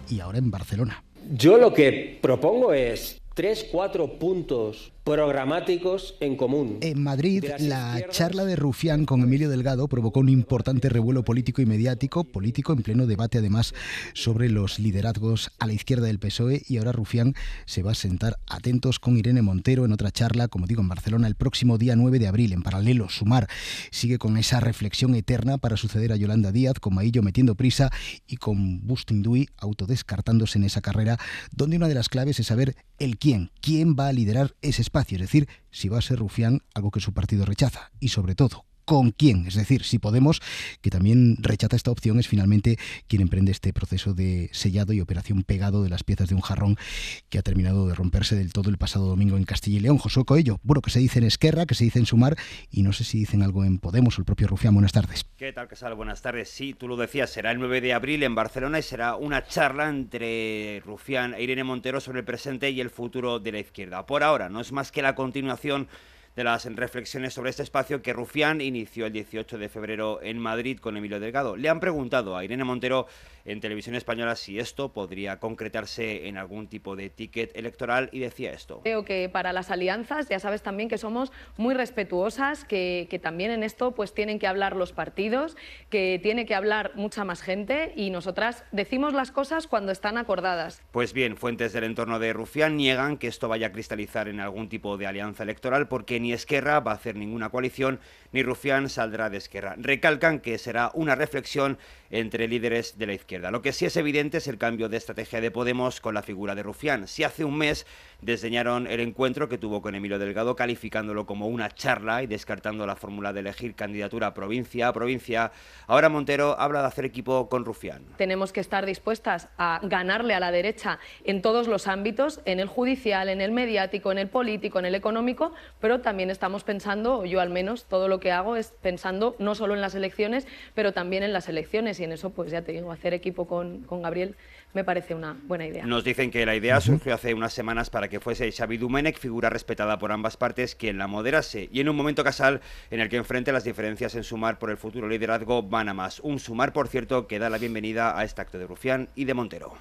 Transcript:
y ahora en Barcelona. Yo lo que propongo es 3-4 puntos programáticos en común. En Madrid, la charla de Rufián con Emilio Delgado provocó un importante revuelo político y mediático, en pleno debate además sobre los liderazgos a la izquierda del PSOE, y ahora Rufián se va a sentar, atentos, con Irene Montero en otra charla, como digo, en Barcelona el próximo día 9 de abril. En paralelo, Sumar sigue con esa reflexión eterna para suceder a Yolanda Díaz, con Maillo metiendo prisa y con Bustinduy autodescartándose en esa carrera, donde una de las claves es saber el quién va a liderar ese espacio, es decir, si va a ser Rufián, algo que su partido rechaza, y sobre todo, ¿con quién? Es decir, si Podemos, que también rechaza esta opción, es finalmente quien emprende este proceso de sellado y operación pegado de las piezas de un jarrón que ha terminado de romperse del todo el pasado domingo en Castilla y León. Josué Coello, bueno, que se dice en Esquerra, que se dice en Sumar, y no sé si dicen algo en Podemos o el propio Rufián. Buenas tardes. ¿Qué tal, Casal? Buenas tardes. Sí, tú lo decías, será el 9 de abril en Barcelona y será una charla entre Rufián e Irene Montero sobre el presente y el futuro de la izquierda. Por ahora, no es más que la continuación de las reflexiones sobre este espacio que Rufián inició el 18 de febrero en Madrid con Emilio Delgado. Le han preguntado a Irene Montero en Televisión Española si esto podría concretarse en algún tipo de ticket electoral y decía esto. Creo que para las alianzas ya sabes también que somos muy respetuosas, que también en esto pues tienen que hablar los partidos, que tiene que hablar mucha más gente y nosotras decimos las cosas cuando están acordadas. Pues bien, fuentes del entorno de Rufián niegan que esto vaya a cristalizar en algún tipo de alianza electoral porque ni Esquerra va a hacer ninguna coalición, ni Rufián saldrá de Esquerra. Recalcan que será una reflexión entre líderes de la izquierda. Lo que sí es evidente es el cambio de estrategia de Podemos con la figura de Rufián. Si hace un mes desdeñaron el encuentro que tuvo con Emilio Delgado, calificándolo como una charla y descartando la fórmula de elegir candidatura provincia a provincia, ahora Montero habla de hacer equipo con Rufián. Tenemos que estar dispuestas a ganarle a la derecha en todos los ámbitos, en el judicial, en el mediático, en el político, en el económico, pero también estamos pensando, o yo al menos, todo lo que hago es pensando no solo en las elecciones, pero también en las elecciones, y en eso, pues ya te digo, hacer equipo con Gabriel me parece una buena idea. Nos dicen que la idea surgió hace unas semanas para que fuese Xavi Domènech, figura respetada por ambas partes, quien la moderase, y en un momento, Casal, en el que enfrente las diferencias en Sumar por el futuro liderazgo van a más. Un Sumar, por cierto, que da la bienvenida a este acto de Rufián y de Montero.